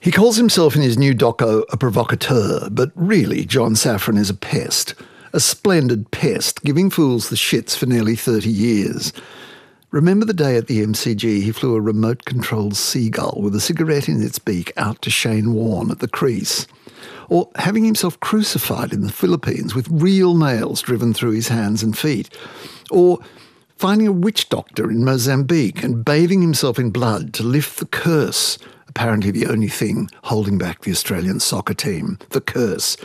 He calls himself in his new doco a provocateur, but really John Safran is a pest. A splendid pest, giving fools the shits for nearly 30 years. Remember the day at the MCG he flew a remote-controlled seagull with a cigarette in its beak out to Shane Warne at the crease? Or having himself crucified in the Philippines with real nails driven through his hands and feet? Or finding a witch doctor in Mozambique and bathing himself in blood to lift the curse, apparently the only thing holding back the Australian soccer team, the curse.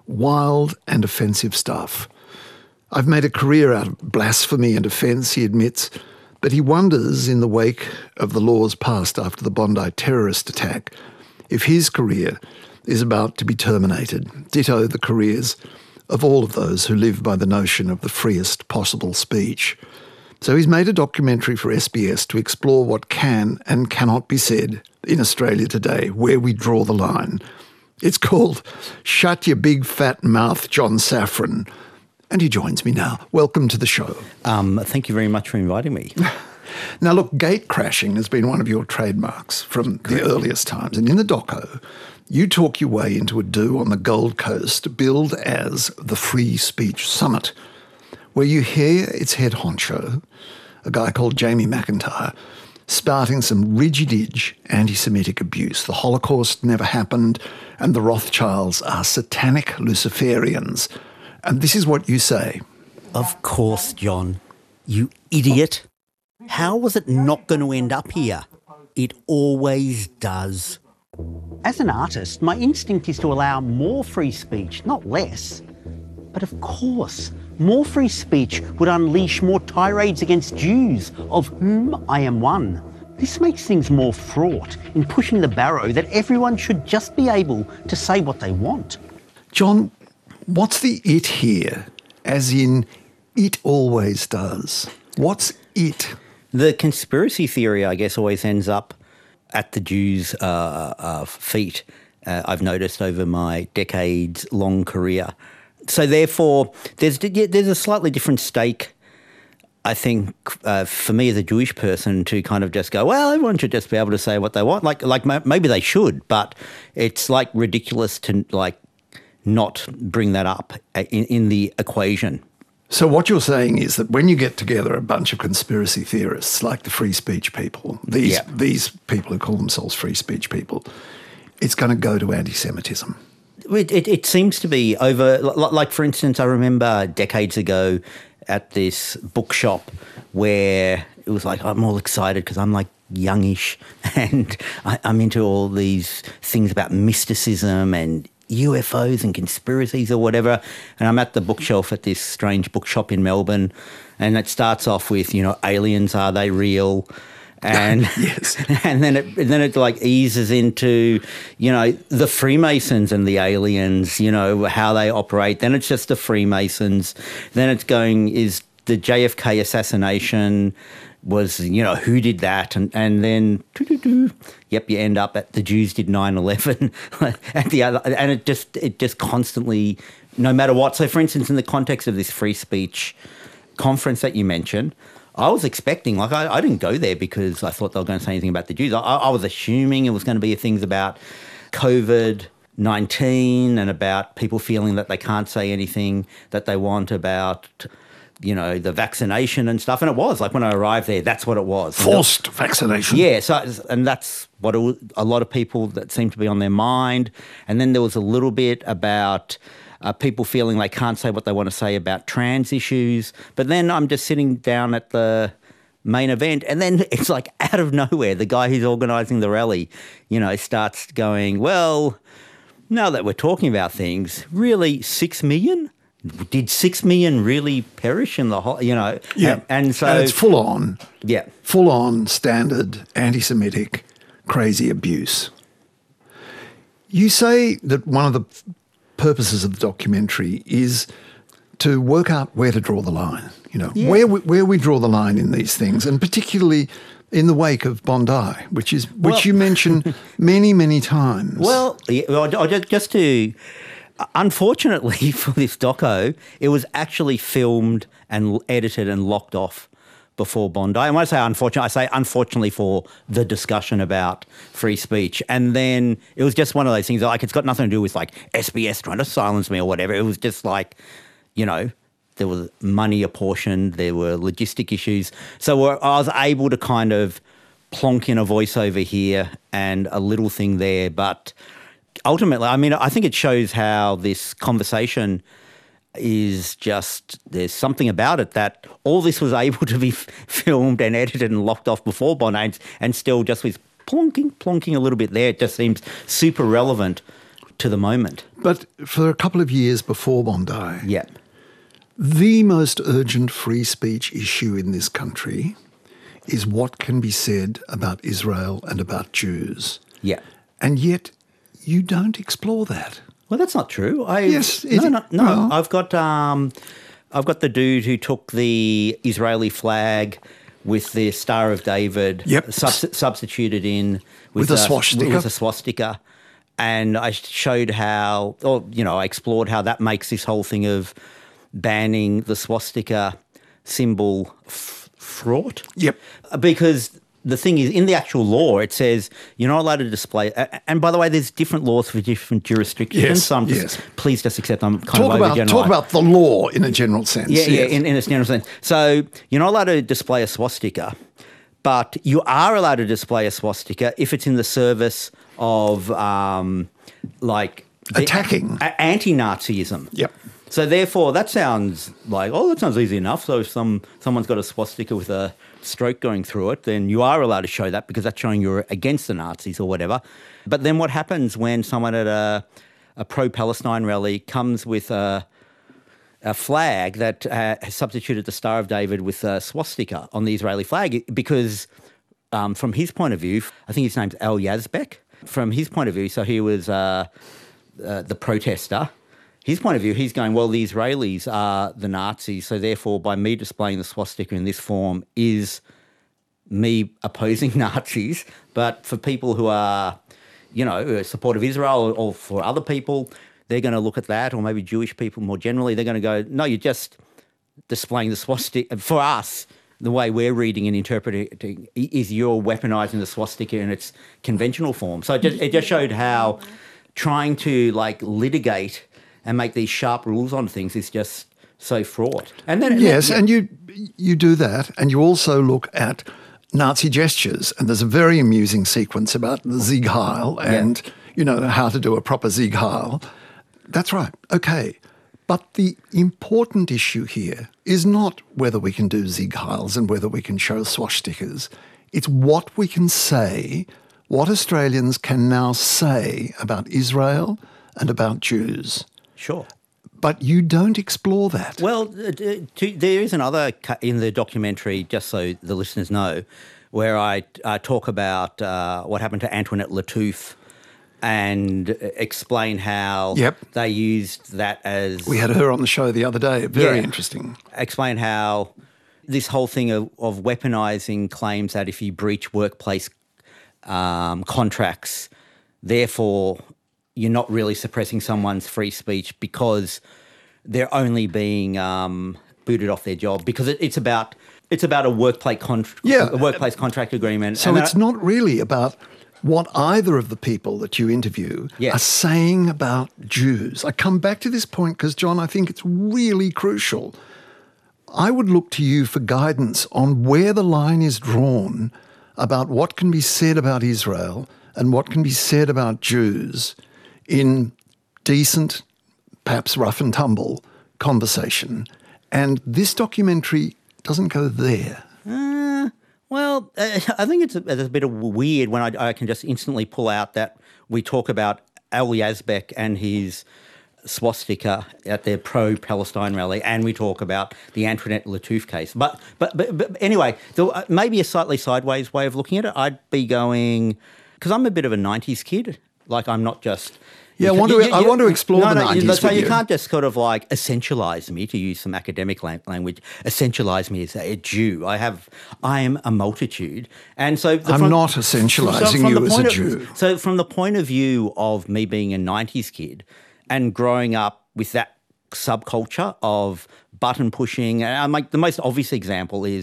Wild and offensive stuff. I've made a career out of blasphemy and offence, he admits, but he wonders, in the wake of the laws passed after the Bondi terrorist attack, if his career is about to be terminated. Ditto the careers of all of those who live by the notion of the freest possible speech. So he's made a documentary for SBS to explore what can and cannot be said in Australia today, where we draw the line. It's called Shut Your Big Fat Mouth, John Safran. And he joins me now. Welcome to the show. Thank you very much for inviting me. Now, look, gate crashing has been one of your trademarks from the earliest times. And in the doco, you talk your way into a do on the Gold Coast billed as the Free Speech Summit, where you hear its head honcho, a guy called Jamie McIntyre, spouting some rigid-edge anti-Semitic abuse. The Holocaust never happened, and the Rothschilds are satanic Luciferians. And this is what you say. Of course, John. You idiot. How was it not going to end up here? It always does. As an artist, my instinct is to allow more free speech, not less. But of course, more free speech would unleash more tirades against Jews, of whom I am one. This makes things more fraught in pushing the barrow that everyone should just be able to say what they want. John, what's the it here? As in, it always does. What's it? The conspiracy theory, I guess, always ends up at the Jews' feet, I've noticed over my decades-long career. So therefore, there's a slightly different stake, I think, for me as a Jewish person to kind of just go, well, everyone should just be able to say what they want. Like maybe they should, but it's like ridiculous to like not bring that up in the equation. So what you're saying is that when you get together a bunch of conspiracy theorists like the free speech people, these people who call themselves free speech people, it's going to go to anti-Semitism. It seems to be over, like for instance, I remember decades ago at this bookshop where it was like, I'm all excited because I'm like youngish and I'm into all these things about mysticism and UFOs and conspiracies or whatever. And I'm at the bookshelf at this strange bookshop in Melbourne and it starts off with, aliens, are they real? And yes. and then it like eases into, the Freemasons and the aliens, how they operate. Then it's just the Freemasons. Then it's going, is the JFK assassination was, who did that? And then, yep, you end up at the Jews did 9/11 at the other, and it just constantly, no matter what. So for instance, in the context of this free speech conference that you mentioned, I was expecting, I didn't go there because I thought they were going to say anything about the Jews. I was assuming it was going to be things about COVID-19 and about people feeling that they can't say anything that they want about, the vaccination and stuff. And it was, like when I arrived there, that's what it was. Forced vaccination. Yeah, and that's what a lot of people that seemed to be on their mind. And then there was a little bit about people feeling they can't say what they want to say about trans issues. But then I'm just sitting down at the main event and then it's like out of nowhere, the guy who's organising the rally, starts going, well, now that we're talking about things, really 6 million? Did 6 million really perish in the whole, Yeah. And so... And it's full on. Yeah. Full on, standard, anti-Semitic, crazy abuse. You say that one of the purposes of the documentary is to work out where to draw the line, where we draw the line in these things, and particularly in the wake of Bondi, which you mention many, many times. Well, just to, unfortunately for this doco, it was actually filmed and edited and locked off before Bondi. And when I say unfortunately, I say unfortunately for the discussion about free speech. And then it was just one of those things, like it's got nothing to do with like SBS trying to silence me or whatever. It was just like, you know, there was money apportioned, there were logistic issues. So I was able to kind of plonk in a voiceover here and a little thing there. But ultimately, I mean, I think it shows how this conversation is just, there's something about it that all this was able to be filmed and edited and locked off before Bondi, and still just with plonking a little bit there. It just seems super relevant to the moment. But for a couple of years before Bondi, Yeah. the most urgent free speech issue in this country is what can be said about Israel and about Jews. Yeah. And yet you don't explore that. Well, that's not true. Yes. No. Well, I've got the dude who took the Israeli flag with the Star of David, Yep. substituted in With a swastika. With a swastika, and I showed how, or I explored how that makes this whole thing of banning the swastika symbol fraught. Yep. Because the thing is, in the actual law, it says you're not allowed to display. And by the way, there's different laws for different jurisdictions. Yes, So please just accept I'm kind of overgeneralizing. Talk about the law in a general sense. Yeah, yes. in a general sense. So you're not allowed to display a swastika, but you are allowed to display a swastika if it's in the service of Attacking. Anti-Nazism. Yep. So therefore, that sounds like, that sounds easy enough. So if someone's got a swastika with a stroke going through it, then you are allowed to show that because that's showing you're against the Nazis or whatever. But then what happens when someone at a pro-Palestine rally comes with a flag that has substituted the Star of David with a swastika on the Israeli flag? Because from his point of view, I think his name's El Yazbek. From his point of view, so he was the protester. His point of view, he's going, well, the Israelis are the Nazis, so therefore by me displaying the swastika in this form is me opposing Nazis. But for people who are, support of Israel or for other people, they're going to look at that, or maybe Jewish people more generally, they're going to go, no, you're just displaying the swastika. For us, the way we're reading and interpreting is you're weaponizing the swastika in its conventional form. So it just showed how trying to litigate and make these sharp rules on things is just so fraught. And then and you do that, and you also look at Nazi gestures, and there's a very amusing sequence about the Sieg Heil and how to do a proper Sieg Heil. That's right. Okay. But the important issue here is not whether we can do Sieg Heils and whether we can show swastikas. It's what we can say, what Australians can now say about Israel and about Jews. Sure. But you don't explore that. Well, there is another cut in the documentary, just so the listeners know, where I talk about what happened to Antoinette Lattouf and explain how they used that as... We had her on the show the other day. Very interesting. Explain how this whole thing of weaponising claims that if you breach workplace contracts, therefore you're not really suppressing someone's free speech because they're only being booted off their job, because it's about a workplace contract agreement. So it's not really about what either of the people that you interview are saying about Jews. I come back to this point because, John, I think it's really crucial. I would look to you for guidance on where the line is drawn about what can be said about Israel and what can be said about Jews in decent, perhaps rough and tumble conversation. And this documentary doesn't go there. Well, I think it's a bit of weird when I can just instantly pull out that we talk about El Yazbek and his swastika at their pro-Palestine rally, and we talk about the Antoinette Lattouf case. But anyway, maybe a slightly sideways way of looking at it, I'd be going, because I'm a bit of a 90s kid. I'm not just... Yeah, I want to explore the 90s So with you can't just sort of essentialise me, to use some academic language, essentialise me as a Jew. I am a multitude. And so... I'm not essentialising you as a Jew. So from the point of view of me being a 90s kid and growing up with that subculture of button pushing, and the most obvious example is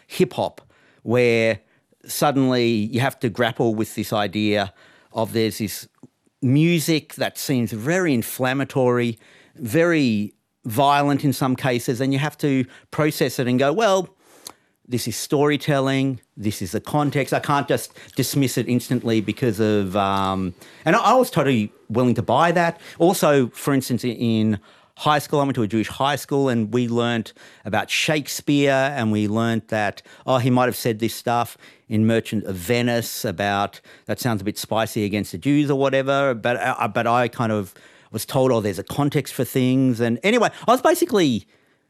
hip hop, where suddenly you have to grapple with this idea of there's this music that seems very inflammatory, very violent in some cases, and you have to process it and go, well, this is storytelling, this is the context. I can't just dismiss it instantly because of... and I was totally willing to buy that. Also, for instance, in high school, I went to a Jewish high school and we learnt about Shakespeare, and we learnt that, he might have said this stuff in Merchant of Venice about, that sounds a bit spicy against the Jews or whatever, but I kind of was told, there's a context for things. And anyway, I basically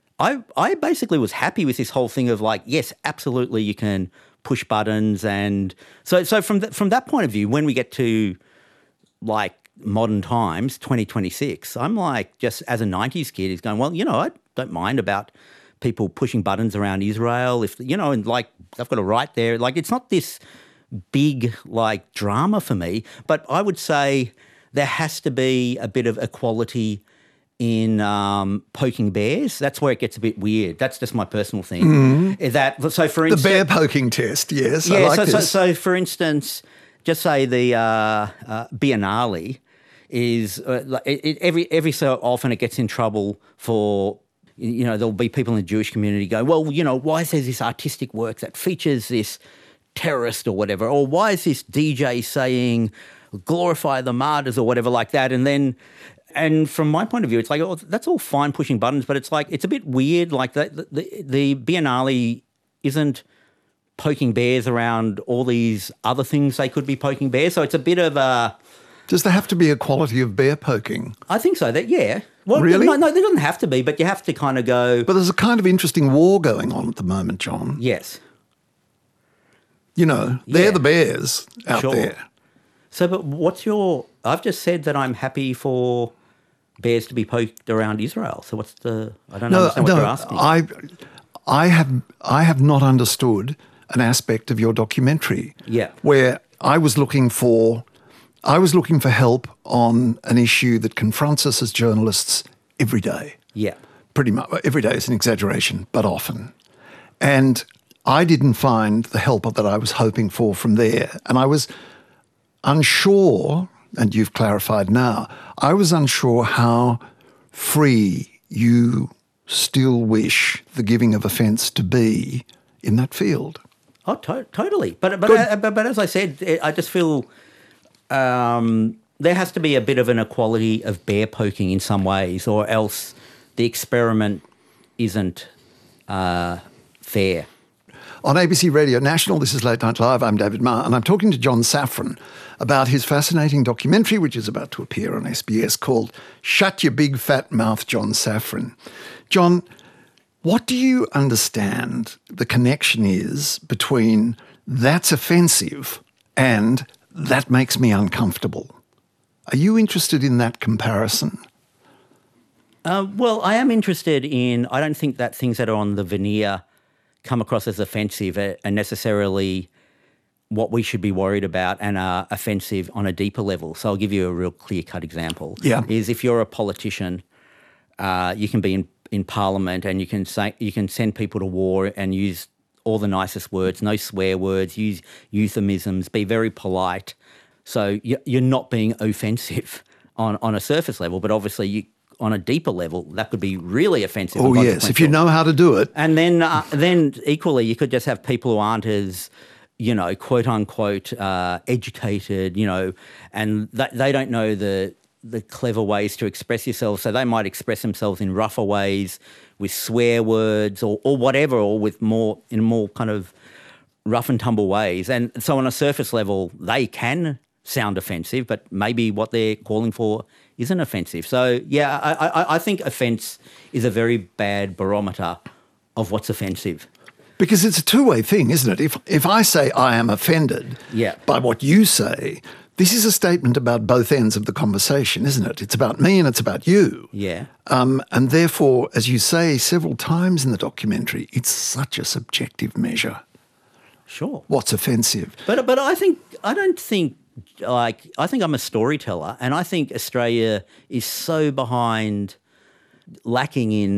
was happy with this whole thing of like, yes, absolutely, you can push buttons. And so from that point of view, when we get to like modern times, 2026, I'm like, just as a 90s kid, is going, well, I don't mind about people pushing buttons around Israel, if, and like they've got a right there. Like, it's not this big like drama for me, but I would say there has to be a bit of equality in poking bears. That's where it gets a bit weird. That's just my personal thing. Mm-hmm. So for instance, the bear poking test, yes. Yeah. I like this. So for instance, just say the Biennale is every so often it gets in trouble for, there'll be people in the Jewish community go, well, why is there this artistic work that features this terrorist or whatever, or why is this DJ saying glorify the martyrs or whatever like that, and from my point of view, it's like, that's all fine pushing buttons, but it's like, it's a bit weird. Like the Biennale isn't poking bears around all these other things they could be poking bears. So it's a bit of a... Does there have to be a quality of bear poking? I think so. Yeah. Well, really? No, there doesn't have to be, but you have to kind of go... But there's a kind of interesting war going on at the moment, John. Yes. They're the bears out there. So, but what's your... I've just said that I'm happy for bears to be poked around Israel. So what's the... I don't understand what you're asking. I have not understood an aspect of your documentary. Yeah. Where I was looking for help on an issue that confronts us as journalists every day. Yeah. Pretty much. Every day is an exaggeration, but often. And I didn't find the help that I was hoping for from there. And I was unsure, and you've clarified now, I was unsure how free you still wish the giving of offence to be in that field. Oh, totally. But as I said, I just feel there has to be a bit of an equality of bear poking in some ways, or else the experiment isn't fair. On ABC Radio National, this is Late Night Live. I'm David Marr, and I'm talking to John Safran about his fascinating documentary, which is about to appear on SBS, called Shut Your Big Fat Mouth, John Safran. John, what do you understand the connection is between that's offensive and that makes me uncomfortable? Are you interested in that comparison? Well, I am interested in... I don't think that things that are on the veneer come across as offensive are necessarily what we should be worried about and are offensive on a deeper level. So I'll give you a real clear-cut example. Yeah. Is if you're a politician, you can be in Parliament and you can send people to war and use all the nicest words, no swear words, use euphemisms, be very polite. So you're not being offensive on a surface level, but obviously on a deeper level, that could be really offensive. Oh, yes, if you know how to do it. And then equally, you could just have people who aren't as, quote unquote, educated, and they don't know the clever ways to express yourself. So they might express themselves in rougher ways with swear words or whatever, or with more kind of rough and tumble ways. And so on a surface level, they can sound offensive, but maybe what they're calling for isn't offensive. So, yeah, I think offence is a very bad barometer of what's offensive. Because it's a two-way thing, isn't it? If I say I am offended by what you say, this is a statement about both ends of the conversation, isn't it? It's about me and it's about you. Yeah. And therefore, as you say several times in the documentary, it's such a subjective measure. Sure. What's offensive? But I think I'm a storyteller, and I think Australia is so behind, lacking in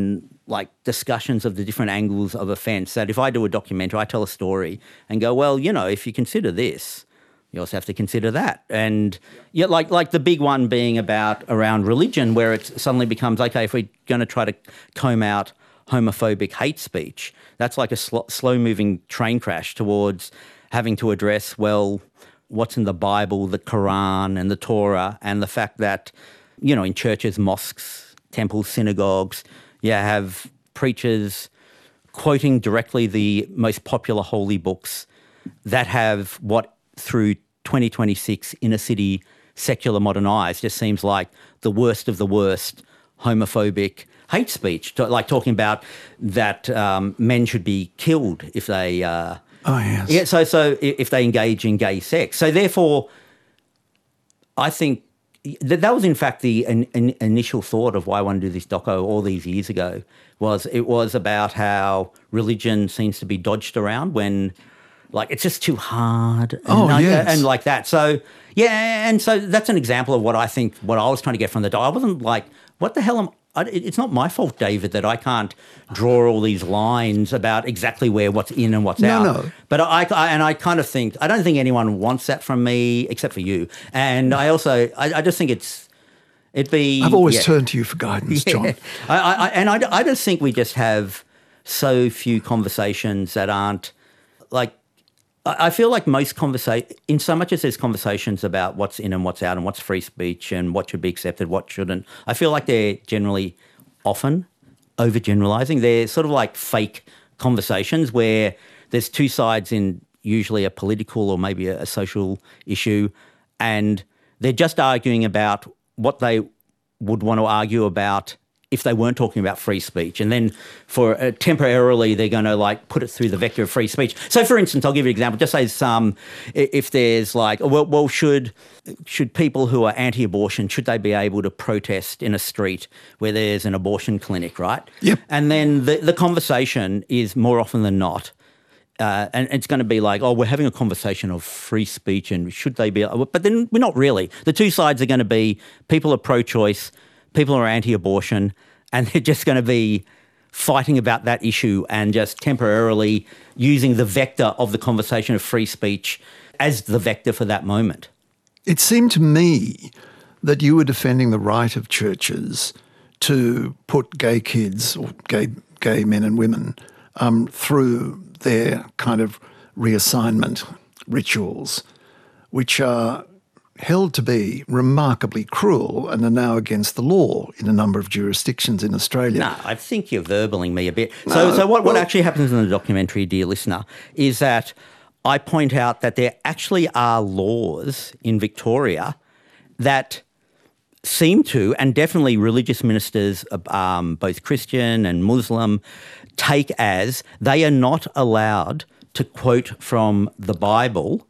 like discussions of the different angles of offence, that if I do a documentary, I tell a story and go, well, you know, if you consider this, you also have to consider that. And yeah, like the big one being around religion, where it suddenly becomes, okay, if we're going to try to comb out homophobic hate speech, that's like a slow-moving train crash towards having to address, well, what's in the Bible, the Quran and the Torah, and the fact that, you know, in churches, mosques, temples, synagogues, you have preachers quoting directly the most popular holy books that have what, through 2026 inner city secular modern eyes, just seems like the worst of the worst homophobic hate speech, like talking about that men should be killed if they oh, yes. Yeah, so if they engage in gay sex. So therefore, I think that was in fact the initial thought of why I wanted to do this doco all these years ago. It was about how religion seems to be dodged around when, like, it's just too hard. And like that. So yeah, and so that's an example of what I think. What I was trying to get from the doco. I wasn't like, what the hell am it's not my fault, David, that I can't draw all these lines about exactly where what's in and what's out. No. But I kind of think, I don't think anyone wants that from me except for you. And I also, I just think I've always turned to you for guidance, John. I just think we just have so few conversations that aren't, like, I feel like most in so much as there's conversations about what's in and what's out and what's free speech and what should be accepted, what shouldn't, I feel like they're generally often overgeneralizing. They're sort of like fake conversations where there's two sides in usually a political or maybe a social issue, and they're just arguing about what they would want to argue about if they weren't talking about free speech. And then for temporarily, they're going to like put it through the vector of free speech. So for instance, I'll give you an example. Just say if there's like, well, should people who are anti-abortion, should they be able to protest in a street where there's an abortion clinic, right? Yep. And then the conversation is more often than not, and it's going to be like, oh, we're having a conversation of free speech and should they be, but then we're not really. The two sides are going to be people are pro-choice, people are anti-abortion, and they're just going to be fighting about that issue and just temporarily using the vector of the conversation of free speech as the vector for that moment. It seemed to me that you were defending the right of churches to put gay kids or gay men and women through their kind of reassignment rituals, which are held to be remarkably cruel and are now against the law in a number of jurisdictions in Australia. No, I think you're verbaling me a bit. So what actually happens in the documentary, dear listener, is that I point out that there actually are laws in Victoria that seem to, and definitely religious ministers, both Christian and Muslim, take as they are not allowed to quote from the Bible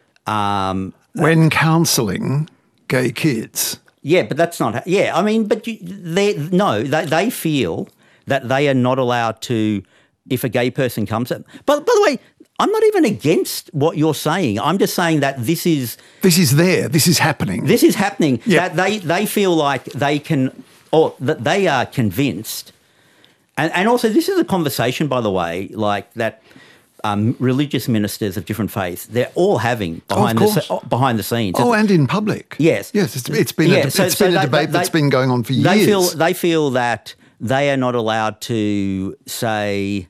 when counselling gay kids. Yeah, but that's not... Yeah, I mean, but they feel that they are not allowed to, if a gay person comes... But by the way, I'm not even against what you're saying. I'm just saying that this is... This is there. This is happening. This is happening. Yep. That they feel like they can... Or that they are convinced... And also, this is a conversation, by the way, like that... religious ministers of different faiths, they're all having behind the scenes. Oh, and in public. Yes. Yes, it's been a debate that's been going on for years. They feel that they are not allowed to say,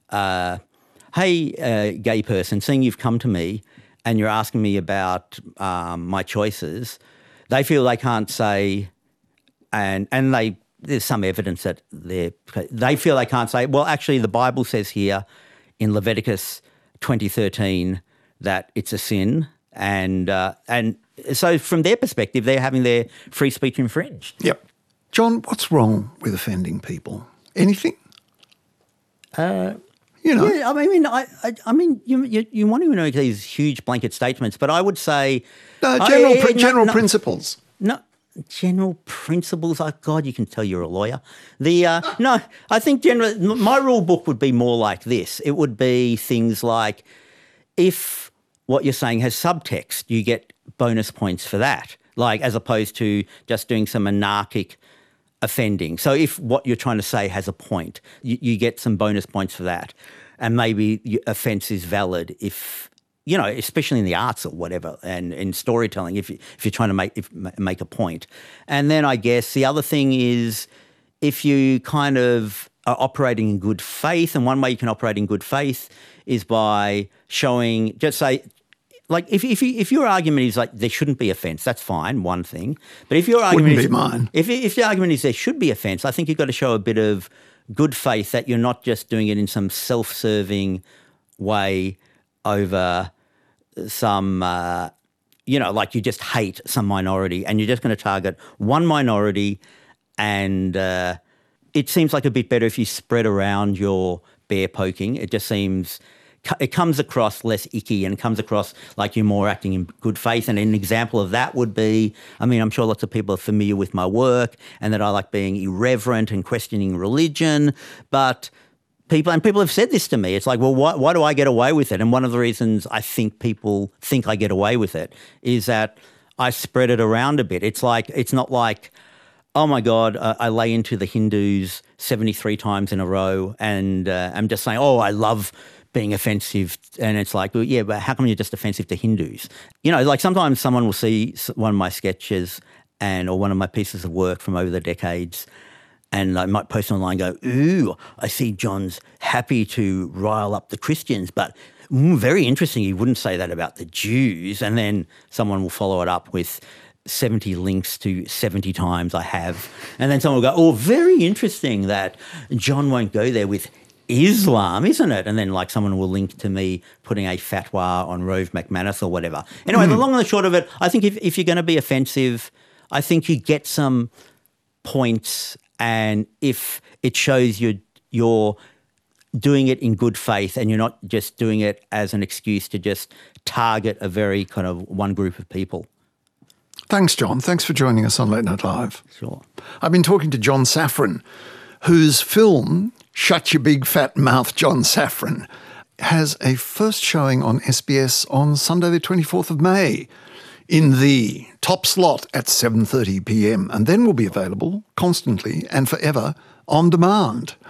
hey, gay person, seeing you've come to me and you're asking me about my choices, they feel they can't say, and there's some evidence that they feel they can't say, well, actually the Bible says here, in Leviticus 20:13 that it's a sin, and so from their perspective, they're having their free speech infringed. Yep. John, what's wrong with offending people? Anything? Yeah, I mean, you want to know these huge blanket statements, but I would say general principles. No. General principles. Oh God, you can tell you're a lawyer. No, I think my rule book would be more like this. It would be things like, if what you're saying has subtext, you get bonus points for that. Like, as opposed to just doing some anarchic offending. So if what you're trying to say has a point, you get some bonus points for that. And maybe your offence is valid if, especially in the arts or whatever, and in storytelling, if you're trying to make a point. And then I guess the other thing is if you kind of are operating in good faith, and one way you can operate in good faith is by showing, just say, like if your argument is like there shouldn't be offence, that's fine, one thing. But if your argument Wouldn't be mine. If the argument is there should be offence, I think you've got to show a bit of good faith that you're not just doing it in some self-serving way over some, like you just hate some minority and you're just going to target one minority, and it seems like a bit better if you spread around your bear poking. It just seems, it comes across less icky and comes across like you're more acting in good faith. And an example of that would be, I'm sure lots of people are familiar with my work and that I like being irreverent and questioning religion, but people have said this to me. It's like, well, why do I get away with it? And one of the reasons I think people think I get away with it is that I spread it around a bit. It's not like, oh my God, I lay into the Hindus 73 times in a row and I'm just saying, oh, I love being offensive. And it's like, well, yeah, but how come you're just offensive to Hindus? Like sometimes someone will see one of my sketches or one of my pieces of work from over the decades, and I might post online and go, ooh, I see John's happy to rile up the Christians, but very interesting, he wouldn't say that about the Jews. And then someone will follow it up with 70 links to 70 times I have. And then someone will go, oh, very interesting that John won't go there with Islam, isn't it? And then like someone will link to me putting a fatwa on Rove McManus or whatever. Anyway, the long and the short of it, I think if you're going to be offensive, I think you get some points, and if it shows you're doing it in good faith and you're not just doing it as an excuse to just target a very kind of one group of people. Thanks, John. Thanks for joining us on Late Night Live. Sure. I've been talking to John Safran, whose film, Shut Your Big Fat Mouth, John Safran, has a first showing on SBS on Sunday the 24th of May in the top slot at 7:30 p.m, and then will be available constantly and forever on demand.